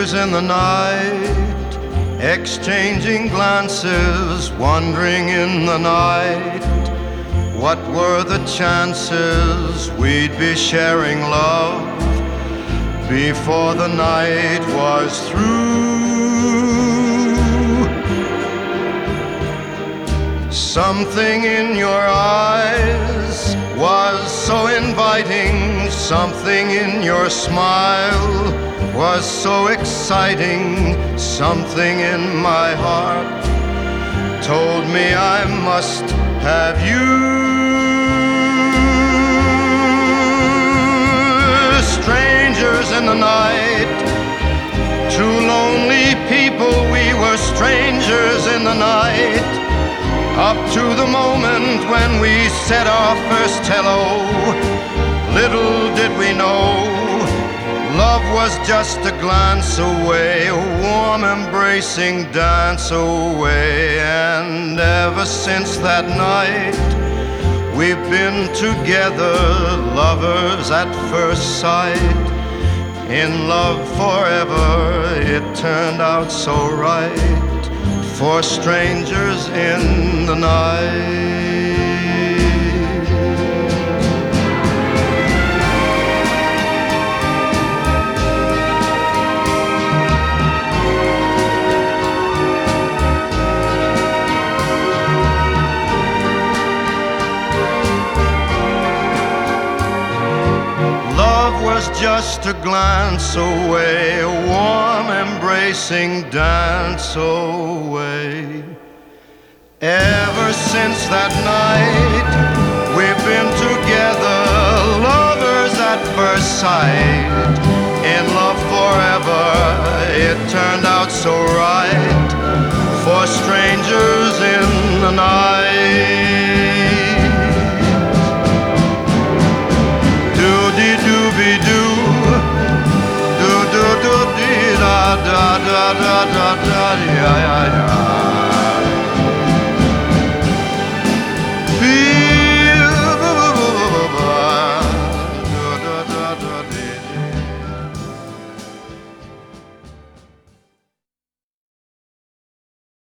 Strangers in the night, exchanging glances, wandering in the night. What were the chances we'd be sharing love before the night was through? Something in your eyes was so inviting, something in your smile was so exciting, something in my heart told me I must have you. Strangers in the night, two lonely people, we were strangers in the night, up to the moment when we said our first hello. Little did we know, love was just a glance away, a warm embracing dance away. And ever since that night, we've been together, lovers at first sight, in love forever. It turned out so right for strangers in the night. Love was just a glance away, a warm embracing dance away. Ever since that night, we've been together, lovers at first sight, in love forever. It turned out so right for strangers in the night. Da da da da da da, yeah yeah yeah.